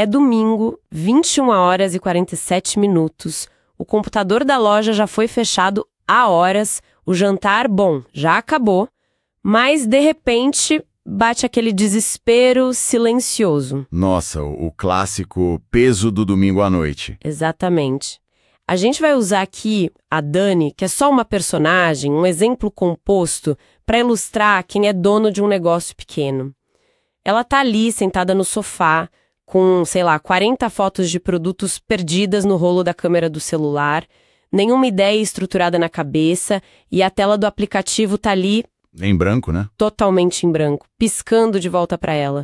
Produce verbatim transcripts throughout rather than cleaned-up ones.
É domingo, vinte e uma horas e quarenta e sete minutos. O computador da loja já foi fechado há horas. O jantar, bom, já acabou. Mas, de repente, bate aquele desespero silencioso. Nossa, o o clássico peso do domingo à noite. Exatamente. A gente vai usar aqui a Dani, que é só uma personagem, um exemplo composto, para ilustrar quem é dono de um negócio pequeno. Ela tá ali, sentada no sofá, com, sei lá, quarenta fotos de produtos perdidas no rolo da câmera do celular, nenhuma ideia estruturada na cabeça, e a tela do aplicativo tá ali... Em branco, né? Totalmente em branco, piscando de volta para ela.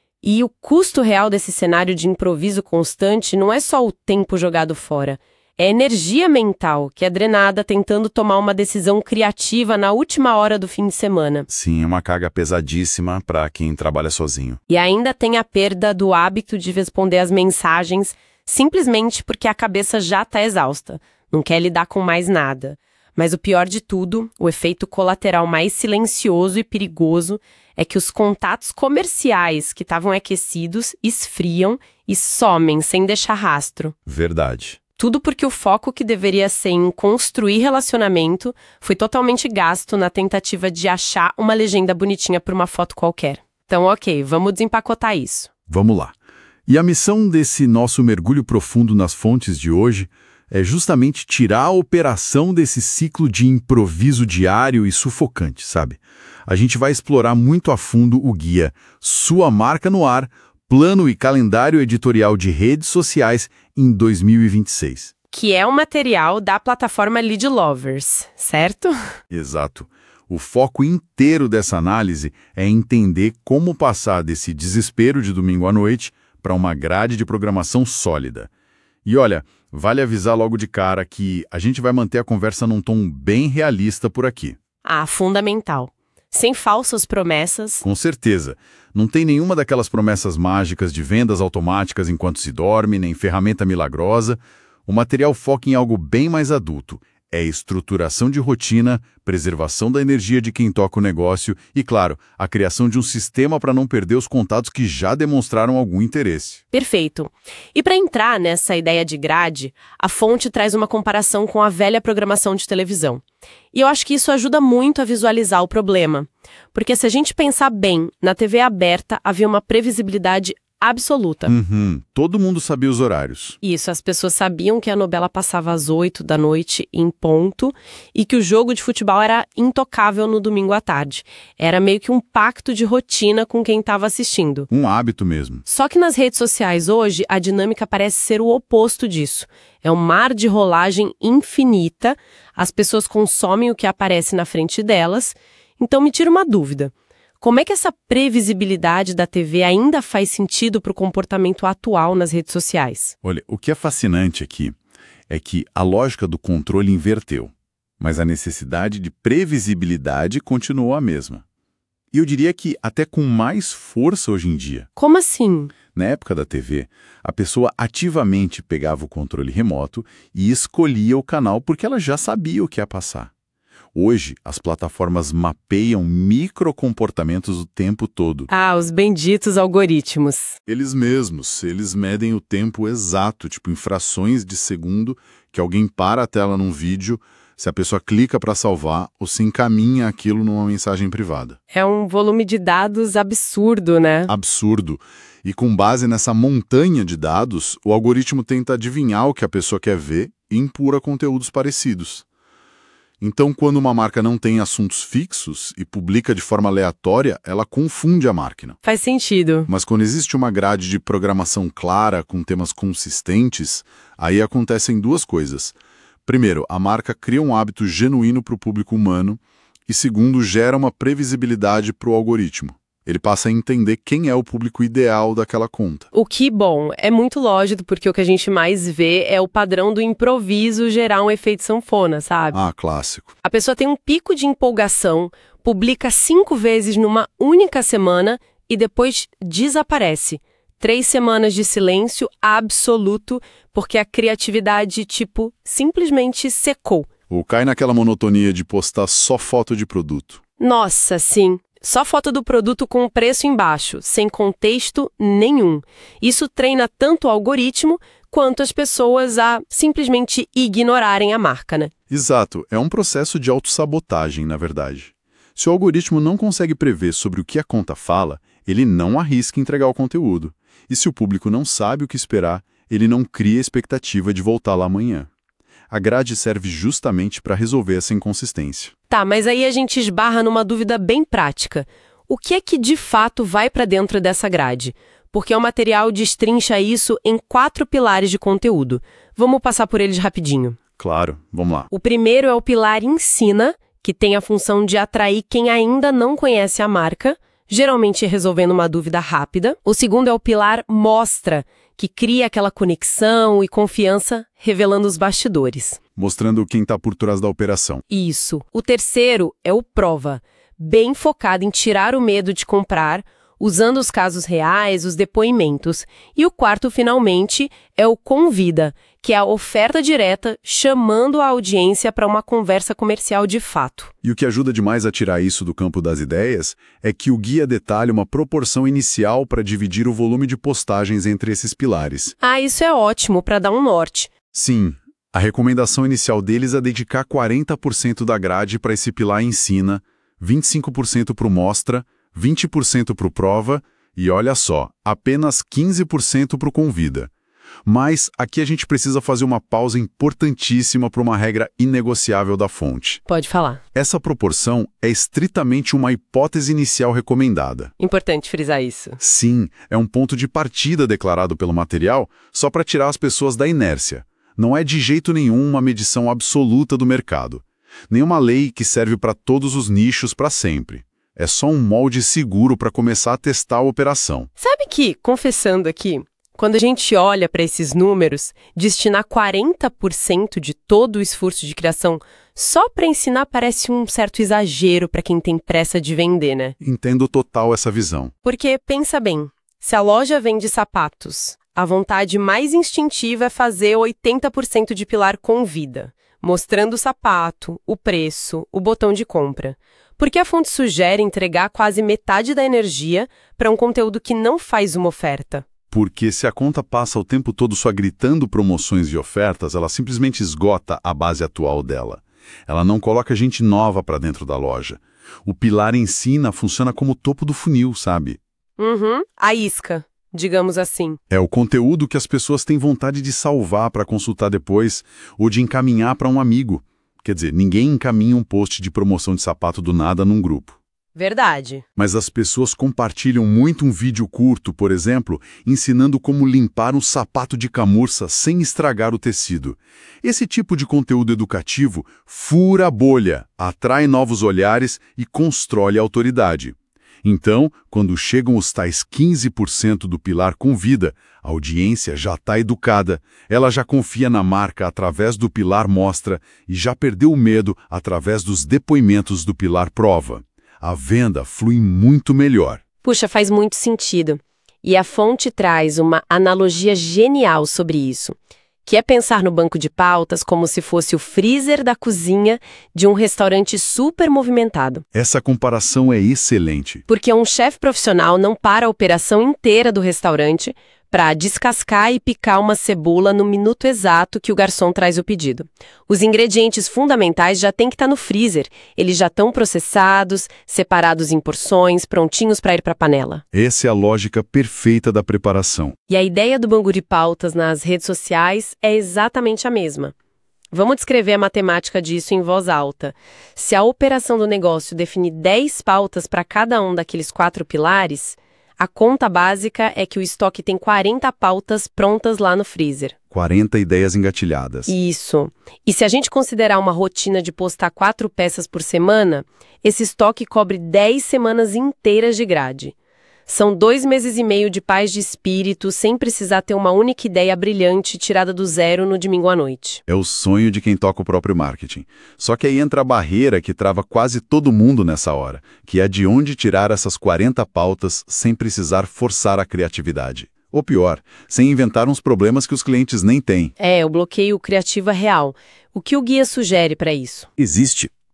E o custo real desse cenário de improviso constante não é só o tempo jogado fora, é energia mental que é drenada tentando tomar uma decisão criativa na última hora do fim de semana. Sim, é uma carga pesadíssima para quem trabalha sozinho. E ainda tem a perda do hábito de responder às mensagens simplesmente porque a cabeça já está exausta, não quer lidar com mais nada. Mas o pior de tudo, o efeito colateral mais silencioso e perigoso, é que os contatos comerciais que estavam aquecidos esfriam e somem sem deixar rastro. Verdade. Tudo porque o foco que deveria ser em construir relacionamento foi totalmente gasto na tentativa de achar uma legenda bonitinha por uma foto qualquer. Então, ok, vamos desempacotar isso. Vamos lá. E a missão desse nosso mergulho profundo nas fontes de hoje é justamente tirar a operação desse ciclo de improviso diário e sufocante, sabe? A gente vai explorar muito a fundo o guia Sua Marca no Ar, Plano e Calendário Editorial de Redes Sociais em dois mil e vinte e seis. Que é um material da plataforma Lead Lovers, certo? Exato. O foco inteiro dessa análise é entender como passar desse desespero de domingo à noite para uma grade de programação sólida. E olha, vale avisar logo de cara que a gente vai manter a conversa num tom bem realista por aqui. Ah, fundamental. Sem falsas promessas. Com certeza. Não tem nenhuma daquelas promessas mágicas de vendas automáticas enquanto se dorme, nem ferramenta milagrosa. O material foca em algo bem mais adulto. É estruturação de rotina, preservação da energia de quem toca o negócio e, claro, a criação de um sistema para não perder os contatos que já demonstraram algum interesse. Perfeito. E para entrar nessa ideia de grade, a fonte traz uma comparação com a velha programação de televisão. E eu acho que isso ajuda muito a visualizar o problema. Porque se a gente pensar bem, na T V aberta havia uma previsibilidade absoluta. Uhum. Todo mundo sabia os horários. Isso, as pessoas sabiam que a novela passava às oito da noite em ponto e que o jogo de futebol era intocável no domingo à tarde. Era meio que um pacto de rotina com quem estava assistindo. Um hábito mesmo. Só que nas redes sociais hoje, a dinâmica parece ser o oposto disso. É um mar de rolagem infinita, as pessoas consomem o que aparece na frente delas. Então me tira uma dúvida. Como é que essa previsibilidade da T V ainda faz sentido para o comportamento atual nas redes sociais? Olha, o que é fascinante aqui é que a lógica do controle inverteu, mas a necessidade de previsibilidade continuou a mesma. E eu diria que até com mais força hoje em dia. Como assim? Na época da T V, a pessoa ativamente pegava o controle remoto e escolhia o canal porque ela já sabia o que ia passar. Hoje, as plataformas mapeiam microcomportamentos o tempo todo. Ah, os benditos algoritmos. Eles mesmos, eles medem o tempo exato, tipo em frações de segundo, que alguém para a tela num vídeo, se a pessoa clica para salvar ou se encaminha aquilo numa mensagem privada. É um volume de dados absurdo, né? Absurdo. E com base nessa montanha de dados, o algoritmo tenta adivinhar o que a pessoa quer ver e empurra conteúdos parecidos. Então, quando uma marca não tem assuntos fixos e publica de forma aleatória, ela confunde a máquina. Faz sentido. Mas quando existe uma grade de programação clara, com temas consistentes, aí acontecem duas coisas. Primeiro, a marca cria um hábito genuíno para o público humano e, segundo, gera uma previsibilidade para o algoritmo. Ele passa a entender quem é o público ideal daquela conta. O que, bom, é muito lógico, porque o que a gente mais vê é o padrão do improviso gerar um efeito sanfona, sabe? Ah, clássico. A pessoa tem um pico de empolgação, publica cinco vezes numa única semana e depois desaparece. Três semanas de silêncio absoluto, porque a criatividade, tipo, simplesmente secou. Ou cai naquela monotonia de postar só foto de produto. Nossa, sim. Só foto do produto com o preço embaixo, sem contexto nenhum. Isso treina tanto o algoritmo quanto as pessoas a simplesmente ignorarem a marca, né? Exato, é um processo de autossabotagem, na verdade. Se o algoritmo não consegue prever sobre o que a conta fala, ele não arrisca entregar o conteúdo. E se o público não sabe o que esperar, ele não cria expectativa de voltar lá amanhã. A grade serve justamente para resolver essa inconsistência. Tá, mas aí a gente esbarra numa dúvida bem prática. O que é que de fato vai para dentro dessa grade? Porque o material destrincha isso em quatro pilares de conteúdo. Vamos passar por eles rapidinho. Claro, vamos lá. O primeiro é o pilar Ensina, que tem a função de atrair quem ainda não conhece a marca, geralmente resolvendo uma dúvida rápida. O segundo é o pilar Mostra, que cria aquela conexão e confiança, revelando os bastidores. Mostrando quem está por trás da operação. Isso. O terceiro é o Prova, bem focado em tirar o medo de comprar, usando os casos reais, os depoimentos. E o quarto, finalmente, é o Convida, que é a oferta direta chamando a audiência para uma conversa comercial de fato. E o que ajuda demais a tirar isso do campo das ideias é que o guia detalha uma proporção inicial para dividir o volume de postagens entre esses pilares. Ah, isso é ótimo para dar um norte. Sim, a recomendação inicial deles é dedicar quarenta por cento da grade para esse pilar Ensina, vinte e cinco por cento para o Mostra, vinte por cento para o Prova e, olha só, apenas quinze por cento para o Convida. Mas aqui a gente precisa fazer uma pausa importantíssima para uma regra inegociável da fonte. Pode falar. Essa proporção é estritamente uma hipótese inicial recomendada. Importante frisar isso. Sim, é um ponto de partida declarado pelo material só para tirar as pessoas da inércia. Não é de jeito nenhum uma medição absoluta do mercado. Nenhuma lei que serve para todos os nichos para sempre. É só um molde seguro para começar a testar a operação. Sabe que, confessando aqui, quando a gente olha para esses números, destinar quarenta por cento de todo o esforço de criação só para ensinar parece um certo exagero para quem tem pressa de vender, né? Entendo total essa visão. Porque, pensa bem, se a loja vende sapatos, a vontade mais instintiva é fazer oitenta por cento de pilar Convida, mostrando o sapato, o preço, o botão de compra. Porque a fonte sugere entregar quase metade da energia para um conteúdo que não faz uma oferta. Porque se a conta passa o tempo todo só gritando promoções e ofertas, ela simplesmente esgota a base atual dela. Ela não coloca gente nova para dentro da loja. O pilar Ensina funciona como o topo do funil, sabe? Uhum, a isca, digamos assim. É o conteúdo que as pessoas têm vontade de salvar para consultar depois ou de encaminhar para um amigo. Quer dizer, ninguém encaminha um post de promoção de sapato do nada num grupo. Verdade. Mas as pessoas compartilham muito um vídeo curto, por exemplo, ensinando como limpar um sapato de camurça sem estragar o tecido. Esse tipo de conteúdo educativo fura a bolha, atrai novos olhares e constrói a autoridade. Então, quando chegam os tais quinze por cento do pilar Convida, a audiência já está educada, ela já confia na marca através do pilar Mostra e já perdeu o medo através dos depoimentos do pilar Prova. A venda flui muito melhor. Puxa, faz muito sentido. E a fonte traz uma analogia genial sobre isso, que é pensar no banco de pautas como se fosse o freezer da cozinha de um restaurante super movimentado. Essa comparação é excelente. Porque um chefe profissional não para a operação inteira do restaurante para descascar e picar uma cebola no minuto exato que o garçom traz o pedido. Os ingredientes fundamentais já têm que estar no freezer. Eles já estão processados, separados em porções, prontinhos para ir para a panela. Essa é a lógica perfeita da preparação. E a ideia do banco de pautas nas redes sociais é exatamente a mesma. Vamos descrever a matemática disso em voz alta. Se a operação do negócio define dez pautas para cada um daqueles quatro pilares, a conta básica é que o estoque tem quarenta pautas prontas lá no freezer. quarenta ideias engatilhadas. Isso. E se a gente considerar uma rotina de postar quatro peças por semana, esse estoque cobre dez semanas inteiras de grade. São dois meses e meio de paz de espírito, sem precisar ter uma única ideia brilhante tirada do zero no domingo à noite. É o sonho de quem toca o próprio marketing. Só que aí entra a barreira que trava quase todo mundo nessa hora, que é de onde tirar essas quarenta pautas sem precisar forçar a criatividade. Ou pior, sem inventar uns problemas que os clientes nem têm. É, o bloqueio criativo é real. O que o guia sugere para isso? Existe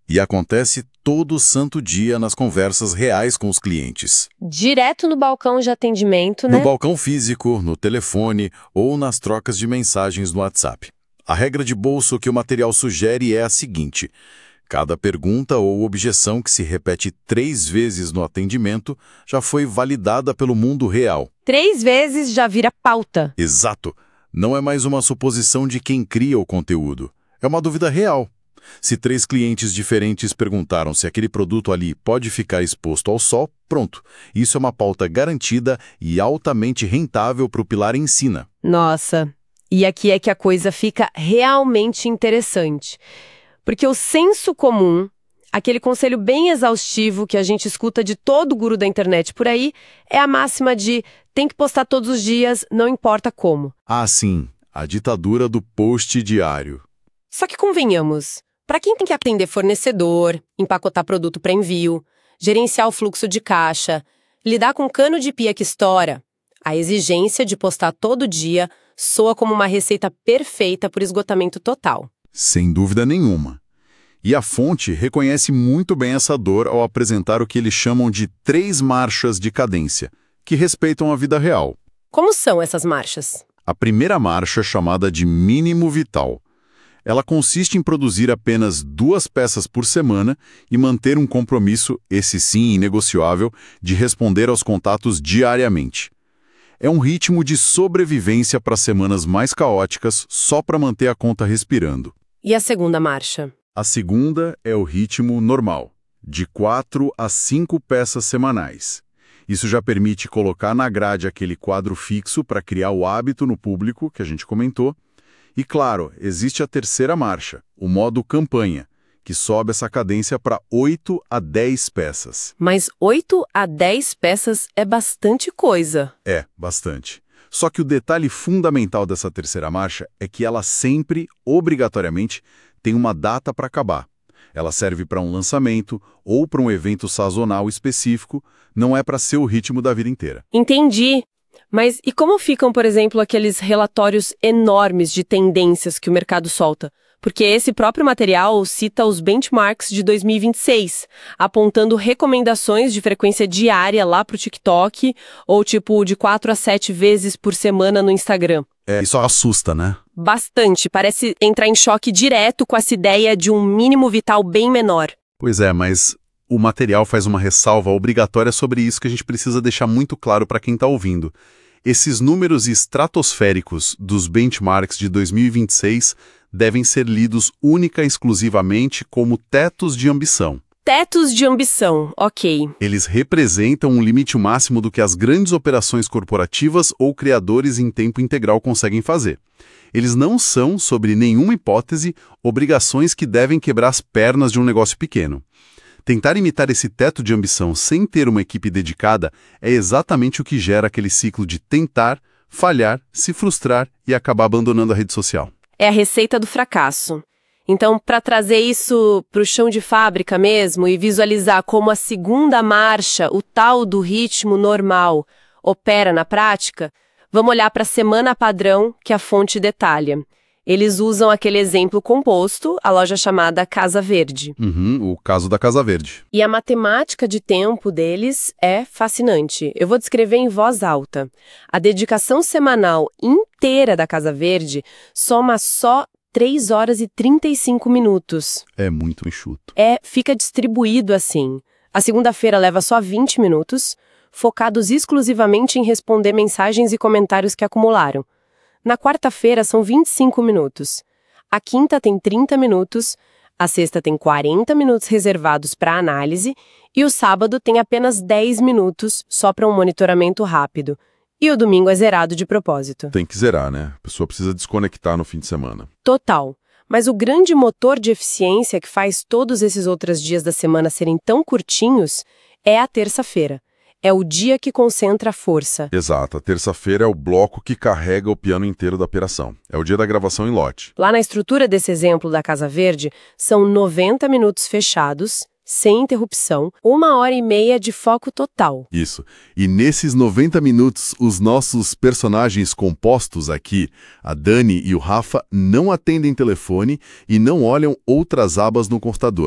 E acontece todo santo dia nas conversas reais com os clientes. Direto no balcão de atendimento, né? No balcão físico, no telefone ou nas trocas de mensagens no WhatsApp. A regra de bolso que o material sugere é a seguinte: cada pergunta ou objeção que se repete três vezes no atendimento já foi validada pelo mundo real. Três vezes já vira pauta. Exato. Não é mais uma suposição de quem cria o conteúdo. É uma dúvida real. Se três clientes diferentes perguntaram se aquele produto ali pode ficar exposto ao sol, pronto. Isso é uma pauta garantida e altamente rentável para o pilar ensina. Nossa, e aqui é que a coisa fica realmente interessante. Porque o senso comum, aquele conselho bem exaustivo que a gente escuta de todo guru da internet por aí, é a máxima de tem que postar todos os dias, não importa como. Ah, sim, a ditadura do post diário. Só que convenhamos, para quem tem que atender fornecedor, empacotar produto para envio, gerenciar o fluxo de caixa, lidar com cano de pia que estoura, a exigência de postar todo dia soa como uma receita perfeita por esgotamento total. Sem dúvida nenhuma. E a fonte reconhece muito bem essa dor ao apresentar o que eles chamam de três marchas de cadência, que respeitam a vida real. Como são essas marchas? A primeira marcha é chamada de mínimo vital. Ela consiste em produzir apenas duas peças por semana e manter um compromisso, esse sim inegociável, de responder aos contatos diariamente. É um ritmo de sobrevivência para semanas mais caóticas, só para manter a conta respirando. E a segunda marcha? A segunda é o ritmo normal, de quatro a cinco peças semanais. Isso já permite colocar na grade aquele quadro fixo para criar o hábito no público, que a gente comentou. E claro, existe a terceira marcha, o modo campanha, que sobe essa cadência para oito a dez peças. Mas oito a dez peças é bastante coisa. É, bastante. Só que o detalhe fundamental dessa terceira marcha é que ela sempre, obrigatoriamente, tem uma data para acabar. Ela serve para um lançamento ou para um evento sazonal específico, não é para ser o ritmo da vida inteira. Entendi. Mas e como ficam, por exemplo, aqueles relatórios enormes de tendências que o mercado solta? Porque esse próprio material cita os benchmarks de dois mil e vinte e seis, apontando recomendações de frequência diária lá para o TikTok, ou tipo de quatro a sete vezes por semana no Instagram. É, isso assusta, né? Bastante. Parece entrar em choque direto com essa ideia de um mínimo vital bem menor. Pois é, mas o material faz uma ressalva obrigatória sobre isso que a gente precisa deixar muito claro para quem está ouvindo. Esses números estratosféricos dos benchmarks de dois mil e vinte e seis devem ser lidos única e exclusivamente como tetos de ambição. Tetos de ambição, ok. Eles representam um limite máximo do que as grandes operações corporativas ou criadores em tempo integral conseguem fazer. Eles não são, sob nenhuma hipótese, obrigações que devem quebrar as pernas de um negócio pequeno. Tentar imitar esse teto de ambição sem ter uma equipe dedicada é exatamente o que gera aquele ciclo de tentar, falhar, se frustrar e acabar abandonando a rede social. É a receita do fracasso. Então, para trazer isso para o chão de fábrica mesmo e visualizar como a segunda marcha, o tal do ritmo normal, opera na prática, vamos olhar para a semana padrão que a fonte detalha. Eles usam aquele exemplo composto, a loja chamada Casa Verde. Uhum, o caso da Casa Verde. E a matemática de tempo deles é fascinante. Eu vou descrever em voz alta. A dedicação semanal inteira da Casa Verde soma só três horas e trinta e cinco minutos. É muito enxuto. É, fica distribuído assim. A segunda-feira leva só vinte minutos, focados exclusivamente em responder mensagens e comentários que acumularam. Na quarta-feira são vinte e cinco minutos. A quinta tem trinta minutos, a sexta tem quarenta minutos reservados para análise e o sábado tem apenas dez minutos só para um monitoramento rápido. E o domingo é zerado de propósito. Tem que zerar, né? A pessoa precisa desconectar no fim de semana. Total. Mas o grande motor de eficiência que faz todos esses outros dias da semana serem tão curtinhos é a terça-feira. É o dia que concentra a força. Exato. A terça-feira é o bloco que carrega o piano inteiro da operação. É o dia da gravação em lote. Lá na estrutura desse exemplo da Casa Verde, são noventa minutos fechados, sem interrupção, uma hora e meia de foco total. Isso. E nesses noventa minutos, os nossos personagens compostos aqui, a Dani e o Rafa, não atendem telefone e não olham outras abas no computador.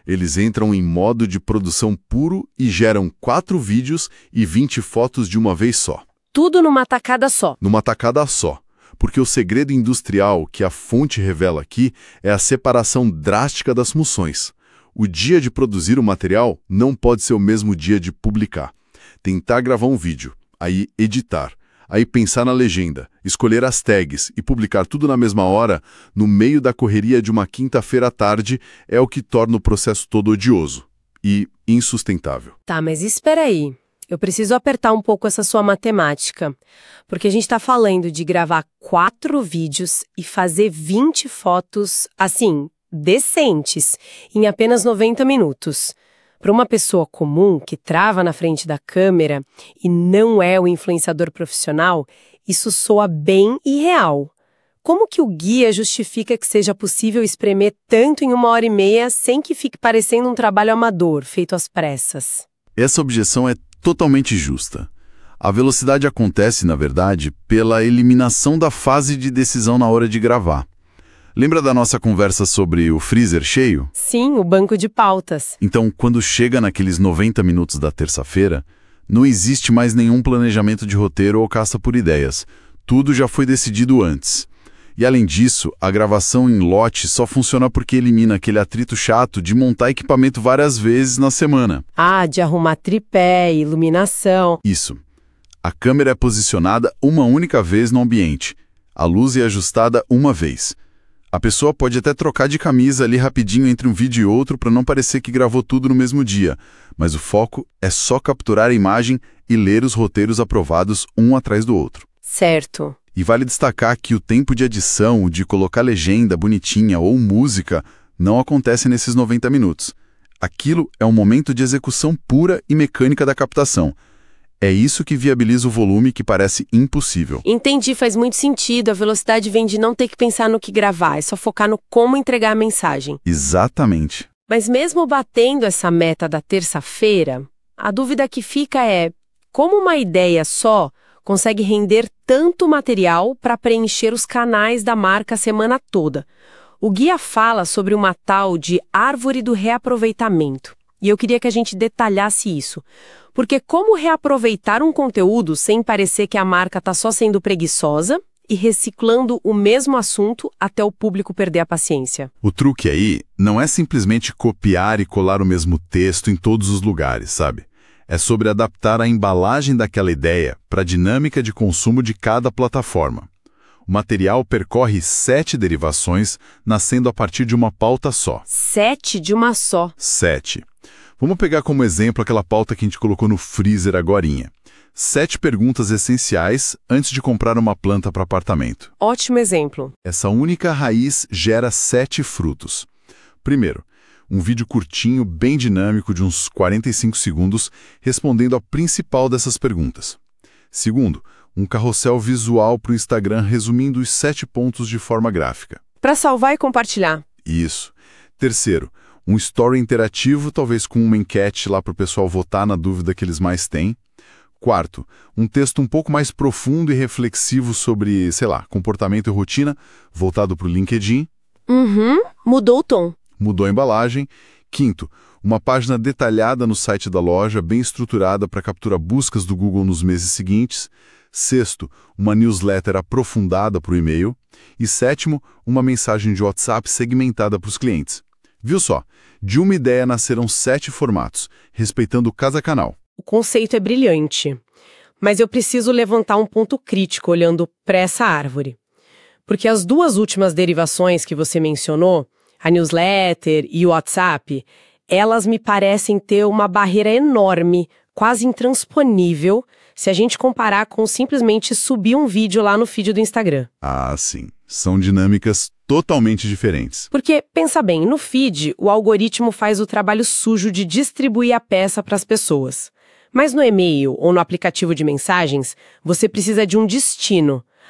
Eles entram em modo de produção puro e geram quatro vídeos e vinte fotos de uma vez só. Tudo numa tacada só. Numa tacada só. Porque o segredo industrial que a fonte revela aqui é a separação drástica das funções. O dia de produzir o material não pode ser o mesmo dia de publicar. Tentar gravar um vídeo, aí editar, aí pensar na legenda, escolher as tags e publicar tudo na mesma hora, no meio da correria de uma quinta-feira à tarde, é o que torna o processo todo odioso e insustentável. Tá, mas espera aí. Eu preciso apertar um pouco essa sua matemática, porque a gente está falando de gravar quatro vídeos e fazer vinte fotos, assim, decentes, em apenas noventa minutos. Para uma pessoa comum que trava na frente da câmera e não é o influenciador profissional, isso soa bem irreal. Como que o guia justifica que seja possível espremer tanto em uma hora e meia sem que fique parecendo um trabalho amador, feito às pressas? Essa objeção é totalmente justa. A velocidade acontece, na verdade, pela eliminação da fase de decisão na hora de gravar. Lembra da nossa conversa sobre o freezer cheio? Sim, o banco de pautas. Então, quando chega naqueles noventa minutos da terça-feira, não existe mais nenhum planejamento de roteiro ou caça por ideias. Tudo já foi decidido antes. E, além disso, a gravação em lote só funciona porque elimina aquele atrito chato de montar equipamento várias vezes na semana. Ah, de arrumar tripé, iluminação. Isso. A câmera é posicionada uma única vez no ambiente. A luz é ajustada uma vez. A pessoa pode até trocar de camisa ali rapidinho entre um vídeo e outro para não parecer que gravou tudo no mesmo dia, mas o foco é só capturar a imagem e ler os roteiros aprovados um atrás do outro. Certo. E vale destacar que o tempo de edição, de colocar legenda bonitinha ou música, não acontece nesses noventa minutos. Aquilo é um momento de execução pura e mecânica da captação. É isso que viabiliza o volume que parece impossível. Entendi, faz muito sentido. A velocidade vem de não ter que pensar no que gravar, é só focar no como entregar a mensagem. Exatamente. Mas mesmo batendo essa meta da terça-feira, a dúvida que fica é como uma ideia só consegue render tanto material para preencher os canais da marca a semana toda. O guia fala sobre uma tal de árvore do reaproveitamento. E eu queria que a gente detalhasse isso. Porque como reaproveitar um conteúdo sem parecer que a marca está só sendo preguiçosa e reciclando o mesmo assunto até o público perder a paciência? O truque aí não é simplesmente copiar e colar o mesmo texto em todos os lugares, sabe? É sobre adaptar a embalagem daquela ideia para a dinâmica de consumo de cada plataforma. O material percorre sete derivações, nascendo a partir de uma pauta só. Sete de uma só. Sete. Vamos pegar como exemplo aquela pauta que a gente colocou no freezer agorinha. Sete perguntas essenciais antes de comprar uma planta para apartamento. Ótimo exemplo. Essa única raiz gera sete frutos. Primeiro, um vídeo curtinho, bem dinâmico, de uns quarenta e cinco segundos, respondendo a principal dessas perguntas. Segundo, um carrossel visual para o Instagram resumindo os sete pontos de forma gráfica. Para salvar e compartilhar. Isso. Terceiro, um story interativo, talvez com uma enquete lá para o pessoal votar na dúvida que eles mais têm. Quarto, um texto um pouco mais profundo e reflexivo sobre, sei lá, comportamento e rotina, voltado para o LinkedIn. Uhum, mudou o tom. Mudou a embalagem. Quinto, uma página detalhada no site da loja, bem estruturada para capturar buscas do Google nos meses seguintes. Sexto, uma newsletter aprofundada para o e-mail. E sétimo, uma mensagem de WhatsApp segmentada para os clientes. Viu só? De uma ideia nasceram sete formatos, respeitando cada canal. O conceito é brilhante, mas eu preciso levantar um ponto crítico olhando para essa árvore. Porque as duas últimas derivações que você mencionou, a newsletter e o WhatsApp, elas me parecem ter uma barreira enorme, quase intransponível, se a gente comparar com simplesmente subir um vídeo lá no feed do Instagram. Ah, sim. São dinâmicas totalmente diferentes. Porque, pensa bem, no feed, o algoritmo faz o trabalho sujo de distribuir a peça para as pessoas. Mas no e-mail ou no aplicativo de mensagens, você precisa de um destino.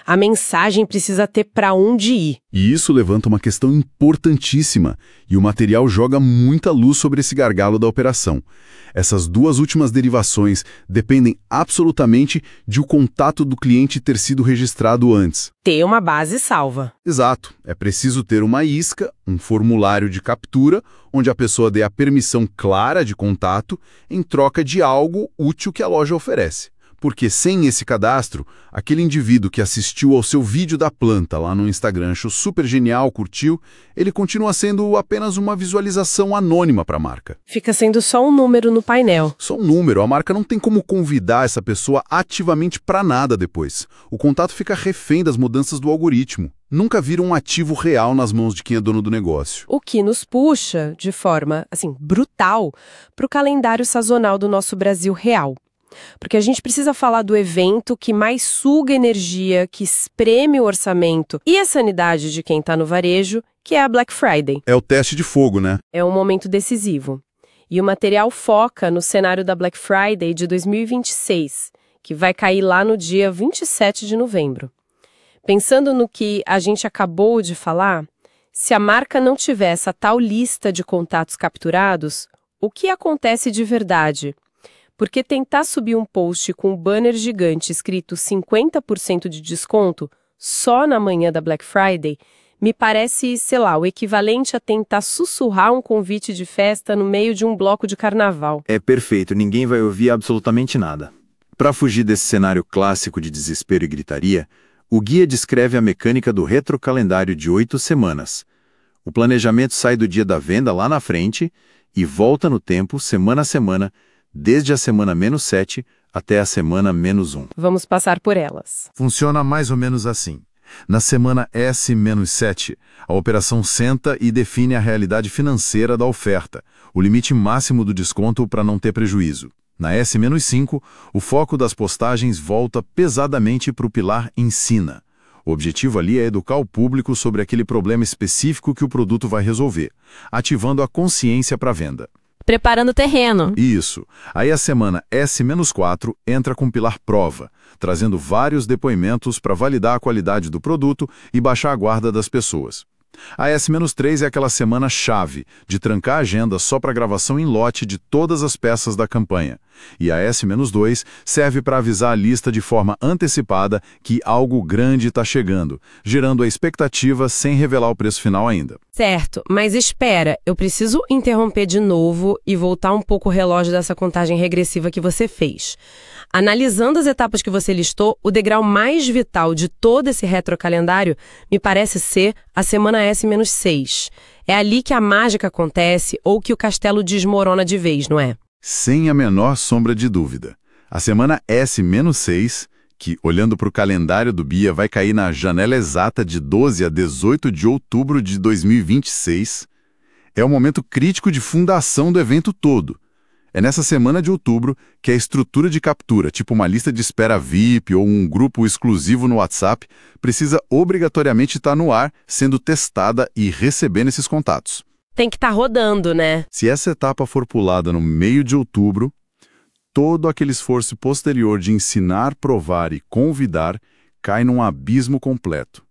A mensagem precisa ter para onde ir. E isso levanta uma questão importantíssima, e o material joga muita luz sobre esse gargalo da operação. Essas duas últimas derivações dependem absolutamente de o contato do cliente ter sido registrado antes. Ter uma base salva. Exato. É preciso ter uma isca, um formulário de captura, onde a pessoa dê a permissão clara de contato em troca de algo útil que a loja oferece. Porque sem esse cadastro, aquele indivíduo que assistiu ao seu vídeo da planta lá no Instagram, achou super genial, curtiu, ele continua sendo apenas uma visualização anônima para a marca. Fica sendo só um número no painel. Só um número, a marca não tem como convidar essa pessoa ativamente para nada depois. O contato fica refém das mudanças do algoritmo. Nunca vira um ativo real nas mãos de quem é dono do negócio. O que nos puxa, de forma, assim, brutal, para o calendário sazonal do nosso Brasil real. Porque a gente precisa falar do evento que mais suga energia, que espreme o orçamento e a sanidade de quem está no varejo, que é a Black Friday. É o teste de fogo, né? É um momento decisivo. E o material foca no cenário da Black Friday de dois mil e vinte e seis, que vai cair lá no dia vinte e sete de novembro. Pensando no que a gente acabou de falar, se a marca não tiver essa tal lista de contatos capturados, o que acontece de verdade? Porque tentar subir um post com um banner gigante escrito cinquenta por cento de desconto só na manhã da Black Friday me parece, sei lá, o equivalente a tentar sussurrar um convite de festa no meio de um bloco de carnaval. É perfeito, ninguém vai ouvir absolutamente nada. Para fugir desse cenário clássico de desespero e gritaria, o guia descreve a mecânica do retrocalendário de oito semanas. O planejamento sai do dia da venda lá na frente e volta no tempo, semana a semana, desde a semana menos sete até a semana menos um. Vamos passar por elas. Funciona mais ou menos assim. Na semana S menos sete, a operação senta e define a realidade financeira da oferta, o limite máximo do desconto para não ter prejuízo. Na S menos cinco, o foco das postagens volta pesadamente para o pilar Ensina. O objetivo ali é educar o público sobre aquele problema específico que o produto vai resolver, ativando a consciência para a venda. Preparando o terreno. Isso. Aí a semana S menos quatro entra com o pilar Prova, trazendo vários depoimentos para validar a qualidade do produto e baixar a guarda das pessoas. A S menos três é aquela semana chave, de trancar a agenda só para gravação em lote de todas as peças da campanha. E a S menos dois serve para avisar a lista de forma antecipada que algo grande está chegando, gerando a expectativa sem revelar o preço final ainda. Certo, mas espera, eu preciso interromper de novo e voltar um pouco o relógio dessa contagem regressiva que você fez. Analisando as etapas que você listou, o degrau mais vital de todo esse retrocalendário me parece ser a semana S menos seis. É ali que a mágica acontece ou que o castelo desmorona de vez, não é? Sem a menor sombra de dúvida. A semana S menos seis, que, olhando para o calendário do Bia, vai cair na janela exata de doze a dezoito de outubro de dois mil e vinte e seis, é o momento crítico de fundação do evento todo. É nessa semana de outubro que a estrutura de captura, tipo uma lista de espera V I P ou um grupo exclusivo no WhatsApp, precisa obrigatoriamente estar no ar, sendo testada e recebendo esses contatos. Tem que estar rodando, né? Se essa etapa for pulada no meio de outubro, todo aquele esforço posterior de ensinar, provar e convidar cai num abismo completo.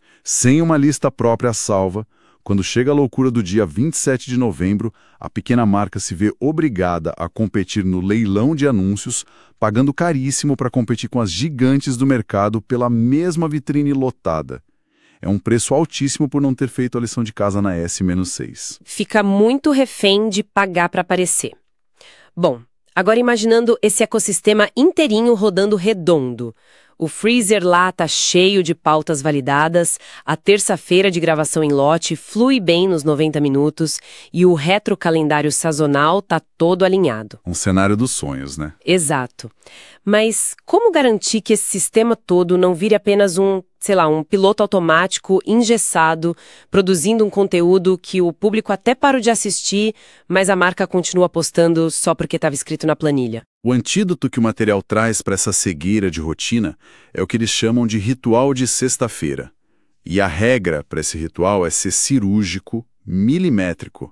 Sem uma lista própria salva, quando chega a loucura do dia vinte e sete de novembro, a pequena marca se vê obrigada a competir no leilão de anúncios, pagando caríssimo para competir com as gigantes do mercado pela mesma vitrine lotada. É um preço altíssimo por não ter feito a lição de casa na S menos seis. Fica muito refém de pagar para aparecer. Bom, agora imaginando esse ecossistema inteirinho rodando redondo. O freezer lá tá cheio de pautas validadas, a terça-feira de gravação em lote flui bem nos noventa minutos e o retrocalendário sazonal tá todo alinhado. Um cenário dos sonhos, né? Exato. Mas como garantir que esse sistema todo não vire apenas um, sei lá, um piloto automático engessado, produzindo um conteúdo que o público até parou de assistir, mas a marca continua postando só porque estava escrito na planilha? O antídoto que o material traz para essa cegueira de rotina é o que eles chamam de ritual de sexta-feira. E a regra para esse ritual é ser cirúrgico, milimétrico.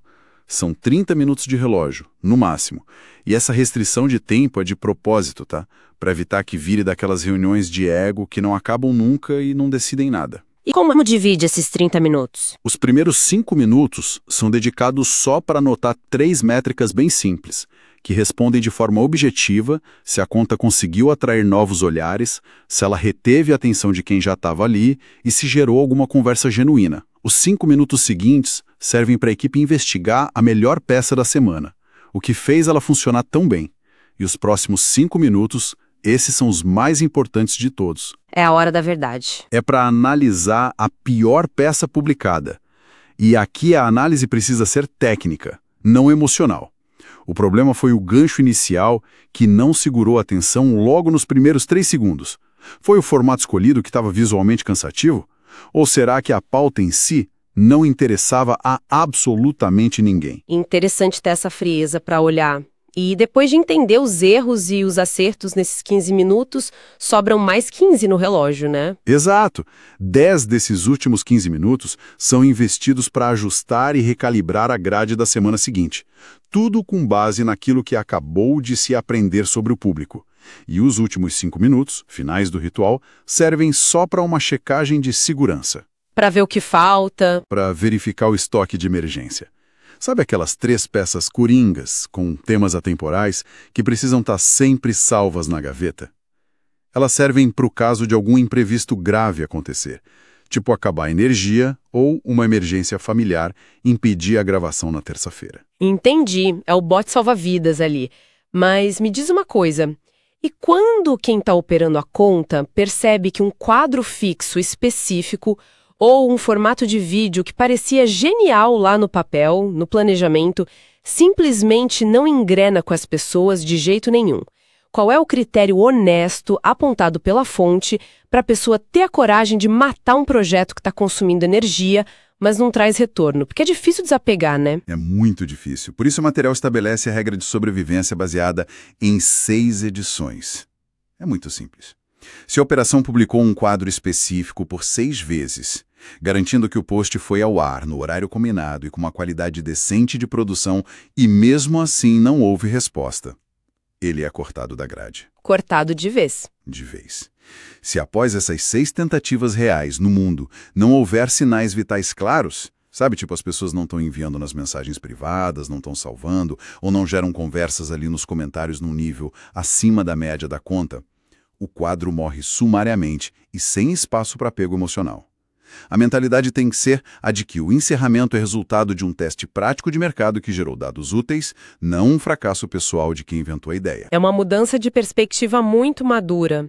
São trinta minutos de relógio, no máximo. E essa restrição de tempo é de propósito, tá? Para evitar que vire daquelas reuniões de ego que não acabam nunca e não decidem nada. E como divide esses trinta minutos? Os primeiros cinco minutos são dedicados só para anotar três métricas bem simples, que respondem de forma objetiva se a conta conseguiu atrair novos olhares, se ela reteve a atenção de quem já estava ali e se gerou alguma conversa genuína. Os cinco minutos seguintes servem para a equipe investigar a melhor peça da semana, o que fez ela funcionar tão bem. E os próximos cinco minutos, esses são os mais importantes de todos. É a hora da verdade. É para analisar a pior peça publicada. E aqui a análise precisa ser técnica, não emocional. O problema foi o gancho inicial que não segurou a atenção logo nos primeiros três segundos. Foi o formato escolhido que estava visualmente cansativo? Ou será que a pauta em si não interessava a absolutamente ninguém? Interessante ter essa frieza para olhar. E depois de entender os erros e os acertos nesses quinze minutos, sobram mais quinze no relógio, né? Exato. dez desses últimos quinze minutos são investidos para ajustar e recalibrar a grade da semana seguinte. Tudo com base naquilo que acabou de se aprender sobre o público. E os últimos cinco minutos, finais do ritual, servem só para uma checagem de segurança. Para ver o que falta. Para verificar o estoque de emergência. Sabe aquelas três peças coringas, com temas atemporais, que precisam estar sempre salvas na gaveta? Elas servem para o caso de algum imprevisto grave acontecer, tipo acabar a energia ou uma emergência familiar impedir a gravação na terça-feira. Entendi, é o bote salva-vidas ali. Mas me diz uma coisa, e quando quem está operando a conta percebe que um quadro fixo específico ou um formato de vídeo que parecia genial lá no papel, no planejamento, simplesmente não engrena com as pessoas de jeito nenhum? Qual é o critério honesto apontado pela fonte para a pessoa ter a coragem de matar um projeto que está consumindo energia, mas não traz retorno? Porque é difícil desapegar, né? É muito difícil. Por isso o material estabelece a regra de sobrevivência baseada em seis edições. É muito simples. Se a operação publicou um quadro específico por seis vezes, garantindo que o post foi ao ar no horário combinado e com uma qualidade decente de produção, e mesmo assim não houve resposta, ele é cortado da grade. Cortado de vez. De vez. Se após essas seis tentativas reais no mundo não houver sinais vitais claros, sabe, tipo as pessoas não estão enviando nas mensagens privadas, não estão salvando, ou não geram conversas ali nos comentários num nível acima da média da conta, o quadro morre sumariamente e sem espaço para apego emocional. A mentalidade tem que ser a de que o encerramento é resultado de um teste prático de mercado que gerou dados úteis, não um fracasso pessoal de quem inventou a ideia. É uma mudança de perspectiva muito madura.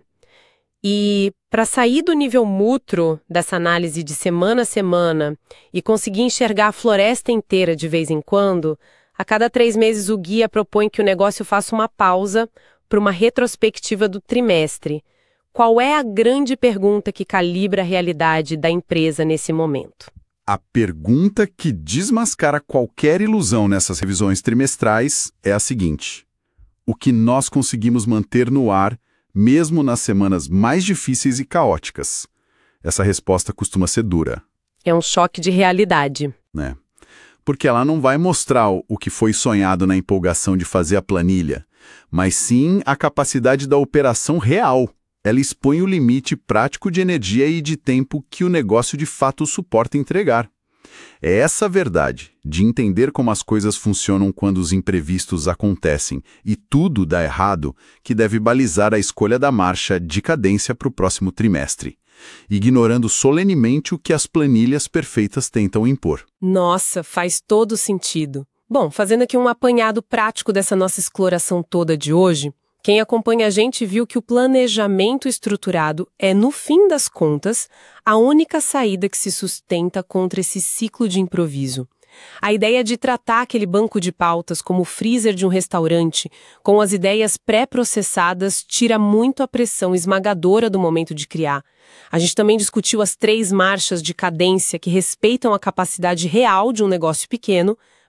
E para sair do nível mútuo dessa análise de semana a semana e conseguir enxergar a floresta inteira de vez em quando, a cada três meses o guia propõe que o negócio faça uma pausa para uma retrospectiva do trimestre. Qual é a grande pergunta que calibra a realidade da empresa nesse momento? A pergunta que desmascara qualquer ilusão nessas revisões trimestrais é a seguinte: o que nós conseguimos manter no ar, mesmo nas semanas mais difíceis e caóticas? Essa resposta costuma ser dura. É um choque de realidade. Né? Porque ela não vai mostrar o que foi sonhado na empolgação de fazer a planilha, mas sim a capacidade da operação real. Ela expõe o limite prático de energia e de tempo que o negócio de fato suporta entregar. É essa verdade, de entender como as coisas funcionam quando os imprevistos acontecem e tudo dá errado, que deve balizar a escolha da marcha de cadência para o próximo trimestre, ignorando solenemente o que as planilhas perfeitas tentam impor. Nossa, faz todo sentido. Bom, fazendo aqui um apanhado prático dessa nossa exploração toda de hoje, quem acompanha a gente viu que o planejamento estruturado é, no fim das contas, a única saída que se sustenta contra esse ciclo de improviso. A ideia de tratar aquele banco de pautas como o freezer de um restaurante, com as ideias pré-processadas, tira muito a pressão esmagadora do momento de criar. A gente também discutiu as três marchas de cadência que respeitam a capacidade real de um negócio pequeno,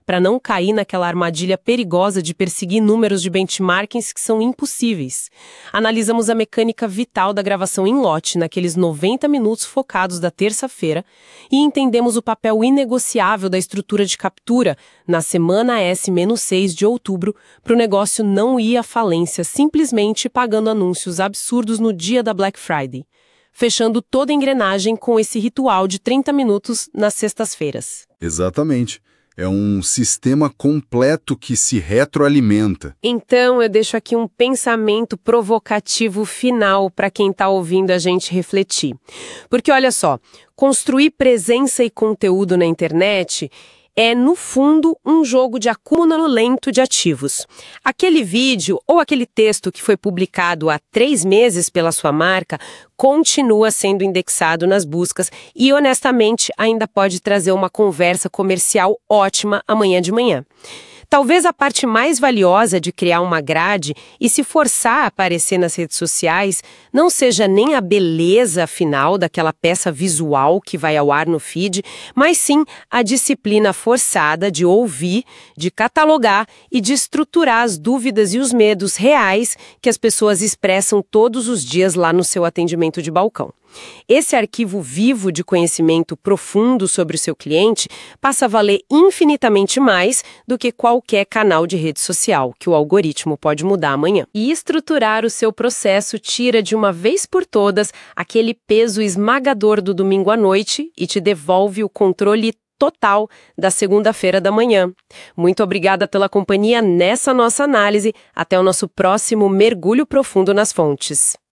para não cair naquela armadilha perigosa de perseguir números de benchmarkings que são impossíveis. Analisamos a mecânica vital da gravação em lote naqueles noventa minutos focados da terça-feira e entendemos o papel inegociável da estrutura de captura na semana S seis de outubro para o negócio não ir à falência simplesmente pagando anúncios absurdos no dia da Black Friday, fechando toda a engrenagem com esse ritual de trinta minutos nas sextas-feiras. Exatamente. É um sistema completo que se retroalimenta. Então, eu deixo aqui um pensamento provocativo final para quem está ouvindo a gente refletir. Porque, olha só, construir presença e conteúdo na internet é, no fundo, um jogo de acúmulo lento de ativos. Aquele vídeo ou aquele texto que foi publicado há três meses pela sua marca continua sendo indexado nas buscas e, honestamente, ainda pode trazer uma conversa comercial ótima amanhã de manhã. Talvez a parte mais valiosa de criar uma grade e se forçar a aparecer nas redes sociais não seja nem a beleza final daquela peça visual que vai ao ar no feed, mas sim a disciplina forçada de ouvir, de catalogar e de estruturar as dúvidas e os medos reais que as pessoas expressam todos os dias lá no seu atendimento de balcão. Esse arquivo vivo de conhecimento profundo sobre o seu cliente passa a valer infinitamente mais do que qualquer canal de rede social, que o algoritmo pode mudar amanhã. E estruturar o seu processo tira de uma vez por todas aquele peso esmagador do domingo à noite e te devolve o controle total da segunda-feira da manhã. Muito obrigada pela companhia nessa nossa análise. Até o nosso próximo mergulho profundo nas fontes.